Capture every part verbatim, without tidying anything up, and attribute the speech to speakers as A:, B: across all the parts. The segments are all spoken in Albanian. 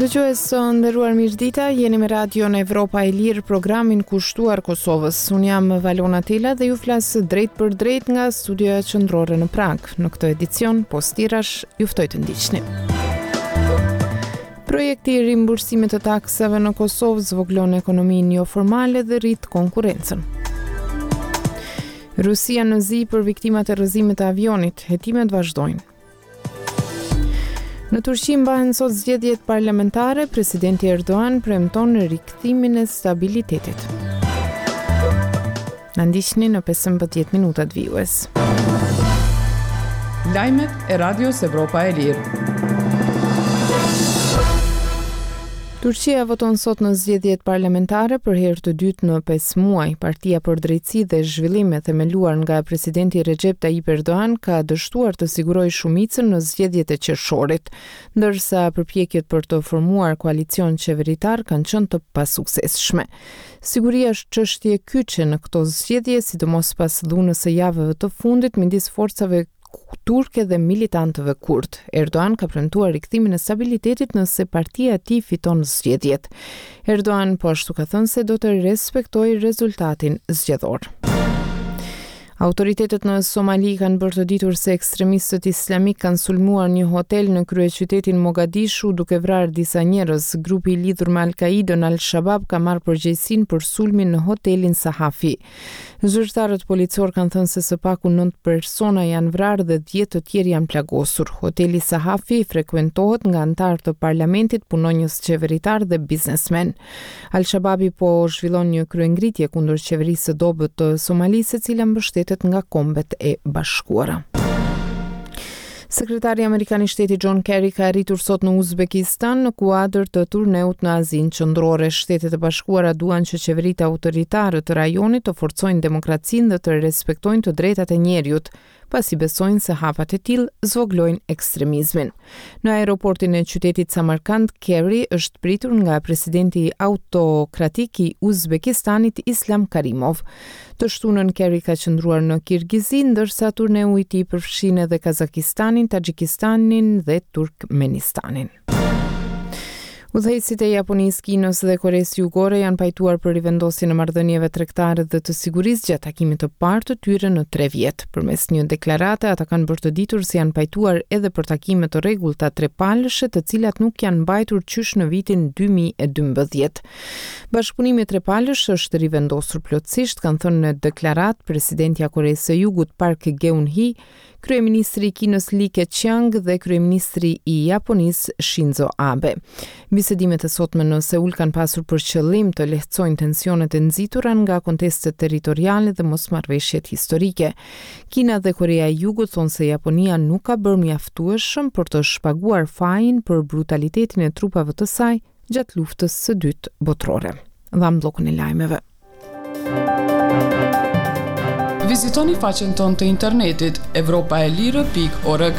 A: Dëgjues së nderuar mirëdita, jeni me radion Evropa e Lirë, programin kushtuar Kosovës. Unë jam Valona Tela dhe ju flas drejt për drejt nga studioja qendrore në Prag. Në këtë edicion, postirash, ju ftoj të ndiqni. Projekti i rimbursimit të taksave në Kosovë zvoglon ekonominë jo formale dhe rrit konkurrencën. Rusia në zi për viktimat e rrëzimit të avionit, hetimet vazhdojnë. Në Turqi mbahen sot zgjedhjet parlamentare, presidenti Erdogan premton rikthimin e stabilitetit. Na ndiqni në pesëmbëdhjetë minutat vijues.
B: Lajmet e Radios Evropa e Lirë.
A: Turqia voton sot në zgjedhjet parlamentare për herë të dytë në pesë muaj. Partia për Drejtësi dhe Zhvillim e themeluar nga presidenti Recep Tayyip Erdogan ka dështuar të sigurojë shumicën në zgjedhjet e qershorit, ndërsa përpjekjet për të formuar koalicion qeveritar kanë qenë të pasuksesshme. Siguria është çështje kyçe në këto zgjedhje, sidomos pas dhunës së javëve të fundit midis forcave turke dhe militantëve kurd. Erdogan ka premtuar rikthimin e stabilitetit nëse partia e tij fiton zgjedhjet. Erdogan po ashtu ka thënë se do të respektojë rezultatin zgjedhor. Autoritetet në Somali kanë bërë të ditur se ekstremistët islamik kanë sulmuar një hotel në kryeqytetin Mogadishu duke vrarë disa njerëz. Grupi i lidhur me Al-Qaidën Al-Shabab ka marrë përgjegjësinë për sulmin në hotelin Sahafi. Zyrtarët policor kanë thënë se së paku nëntë persona janë vrarë dhe dhjetë të tjerë janë plagosur. Hoteli Sahafi frekuentohet nga anëtarë të parlamentit, punonjës qeveritar dhe biznesmen. Al-Shababi po zhvillon një kryengritje kundër qeverisë së dobët të Somalisë, e cila mbështetet nga Kombet e Bashkuara. Sekretari Amerikan i Shtetit John Kerry ka arritur sot në Uzbekistan në kuadër të turneut në Azinë Qendrore. Shtetet e Bashkuara duan që qeveritë autoritare të rajonit të forcojnë demokracinë dhe të respektojnë të drejtat e njerëzit, pasi besojnë se hapat e tillë zvoglojnë ekstremizmin. Në aeroportin e qytetit Samarkand, Kerry është pritur nga presidenti autokratik i Uzbekistanit Islam Karimov. Të shtunën Kerry ka qëndruar në Kirgizi, ndërsa turneu i tij përfshin edhe Kazakistanin, Taxhikistanin dhe Turkmenistanin. Udhëheqësit e Japonisë, Kinës dhe Koresë Jugore janë pajtuar për rivendosjen e marrëdhënieve tregtare dhe të sigurisë gjatë takimit të parë të tyre në tre vjet. Përmes një deklarate, ata kanë bërë të ditur se janë pajtuar edhe për takime të rregullta trepalëshe, të cilat nuk janë mbajtur qysh në vitin dy mijë e dymbëdhjetë. Bashkëpunimi trepalësh është rivendosur plotësisht, kanë thënë në deklaratë presidentja e Koresë së Jugut Park Geun-hye, kryeministri i Kinës Li Keqiang dhe kryeministri i Japonisë Shinzo Abe. Bisedimet e sotme në Seul kanë pasur për qëllim të lehtësojnë tensionet e nxitura nga kontestet territoriale dhe mosmarrveshjet historike. Kina dhe Korea e Jugut thonë se Japonia nuk ka bërë mjaftueshëm për të shpaguar fajin për brutalitetin e trupave të saj gjatë luftës së dytë botërore. Dham bllokun e lajmeve.
B: Vizitoni faqen tonë të internetit evropa e lirë pikë org.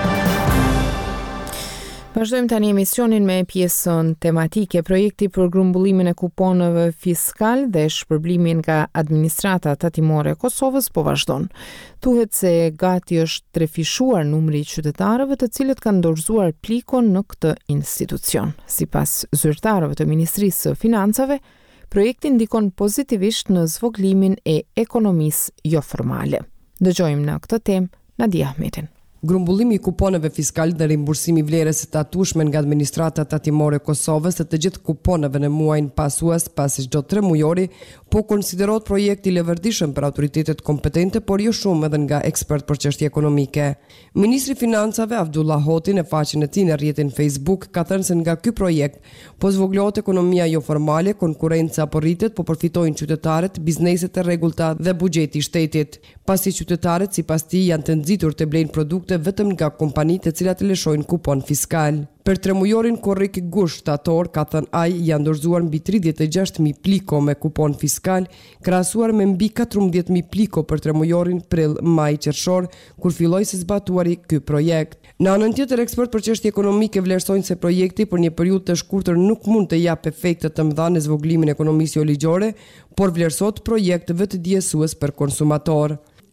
A: Vazhdojmë tani emisionin me pjesën tematike. Projekti për grumbullimin e kuponeve fiskal dhe shpërblimin nga administrata tatimore e Kosovës po vazhdon. Thuhet se gati është trefishuar numri i qytetarëve të cilët kanë dorëzuar plikon në këtë institucion. Sipas zyrtarëve të Ministrisë së Financave, projekti ndikon pozitivisht në zvoglimin e ekonomisë jo formale. Dëgjojmë në këtë temë Nadia Ahmetin.
C: Grumbullimi i kuponeve fiskal dhe rimbursimi i vlerës së tatueshme nga administrata tatimore e Kosovës të të gjithë kuponeve në muajin pasues pasi çdo tre mujori po konsiderohet projekt i leverdishëm për autoritetet kompetente, por jo shumë edhe nga ekspert për çështje ekonomike. Ministri i Financave Abdullah Hoti në faqen e tij në rrjetin Facebook ka thënë se nga ky projekt po zvoglohet ekonomia jo formale, konkurrenca po rritet, po përfitojnë qytetarët, bizneset e rregullta dhe buxheti i shtetit, pasi qytetarët sipas tij janë të nxitur të blejnë produkte vetëm nga kompanitë të cilat lëshojnë kupon fiskal. Për tremujorin korrik gusht shtator, ka thënë ai, janë dorëzuar mbi tridhjetë e gjashtë mijë pliko me kupon fiskal, krahasuar me mbi katërmbëdhjetë mijë pliko për tremujorin prill maj qershor, kur filloi së zbatuari ky projekt. Në anën tjetër, ekspert për çështje ekonomike vlerësojnë se projekti për një periudhë të shkurtër nuk mund të japë efekte të mëdha në zvogëlimin e ekonomisë jo ligjore, por vlerësohet projekt vetëdijësues për konsumator.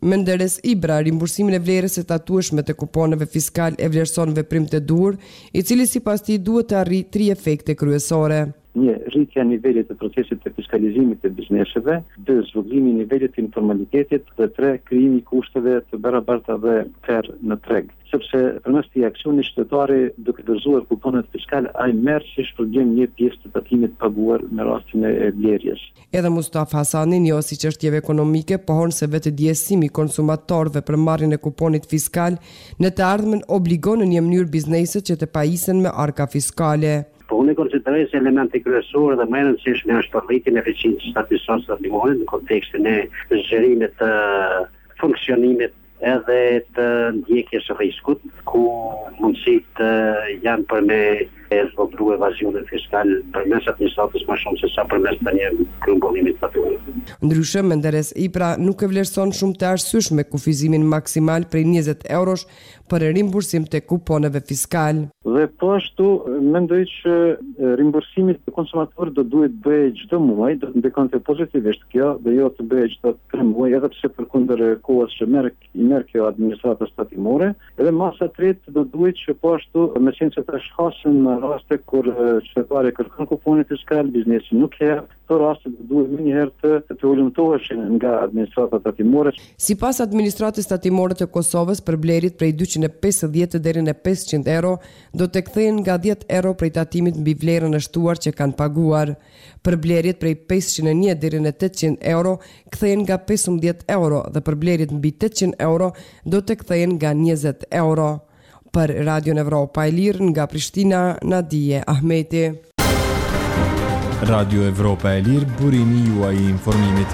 C: Menderes Ibra, rimbursimin e vlerës së tatueshme të kuponeve fiskal e vlerëson veprim të dur, i cili sipas tij duhet të arrijë tre efekte kryesore.
D: Një, rritja e nivelit të procesit të fiskalizimit të bizneseve, dy, zhvillimi i nivelit të informalitetit, dhe tre, krijimi i kushteve të barabarta dhe fair në treg. Sepse përmes këtij aksioni qytetari duke dorëzuar kuponet fiskale ai merr si shpërblim një pjesë të tatimit paguar në rastin e blerjes.
C: Edhe Mustafa Hasani, njohësi çështjeve ekonomike, pohon se vetë djesimi i konsumatorëve për marrjen e kuponit fiskal në të ardhmen obligon në një mënyrë bizneset që të pajisen me arka fiskale.
E: Po unë konsideroj se elementi kryesor dhe më i rëndësishëm është rritja e eficiencës së administracionit në kontekstin e zgjerimit të funksionimit edhe të ndjekjes së riskut, ku mundësitë janë për me e zvogëlu evazionin fiskal përmes administratës më shumë se sa përmes të një grumbullimit faturave.
C: Ndryshe, Menderes Ibra nuk e vlerëson shumë të arsyeshme kufizimin maksimal prej njëzet eurosh për rimbursim të kuponeve fiskal.
D: Dhe po ashtu mendoj që rimbursimi të konsumatorit do duhet bëjë çdo muaj, do të ndikojë pozitivisht kjo, dhe jo të bëjë çdo tre muaj, edhe pse përkundër kohës që merr i merr kjo administrata tatimore, edhe masa e tretë do duhet që po ashtu me qenë se tash hasen në raste kur qytetari kërkon kuponin fiskal, biznesi nuk jep, këto raste do duhet më njëherë të, të ulëmtoheshin nga administrata tatimore.
C: Sipas administratës tatimore të Kosovës, për blerit prej dyqind e pesëdhjetë deri në pesëqind euro do të kthehen nga dhjetë euro prej tatimit mbi vlerën e shtuar që kanë paguar. Për blerit prej pesëqind e një deri në tetëqind euro kthehen nga pesëmbëdhjetë euro dhe për blerit mbi tetëqind euro do të kthehen nga njëzet euro. Për Radion Evropa e Lirë nga Prishtina, Nadije Ahmeti.
F: Radio Evropa e Lirë, burimi juaj i informimit.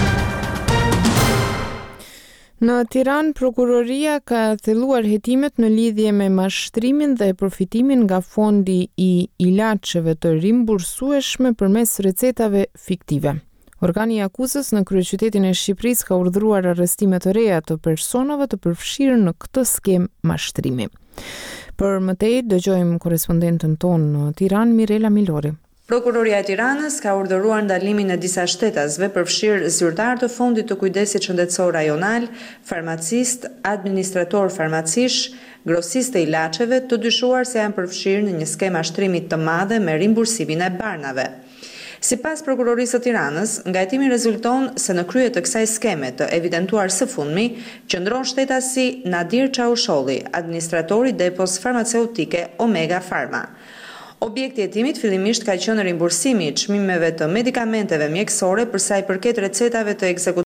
A: Në Tiranë, prokuroria ka thelluar hetimet në lidhje me mashtrimin dhe përfitimin nga fondi i ilaçeve të rimbursueshme përmes recetave fiktive. Organi i akuzës në kryeqytetin e Shqipërisë ka urdhëruar arrestime të reja të personave të përfshirë në këtë skem mashtrimi. Për më tej dëgjojmë korespondentën tonë në Tiranë, Mirela Milori.
G: Prokuroria e Tiranës ka urdhëruar ndalimin e disa shtetasve përfshirë zyrtar të fondit të kujdesit shëndetësor rajonal, farmacist, administrator farmacish, grosist e ilaçeve, të dyshuar se janë përfshirë në një skem mashtrimi të madhe me rimbursimin e barnave. Sipas prokurorisë së Tiranës, nga hetimi rezulton se në krye të kësaj skeme të evidentuar së fundmi, qëndron shtetasi Nadir Çausholli, administratori depos farmaceutike Omega Pharma. Objekti i hetimit fillimisht ka qenë rimbursimi i çmimeve të medikamenteve mjekësore për sa i përket recetave të ekzekutimit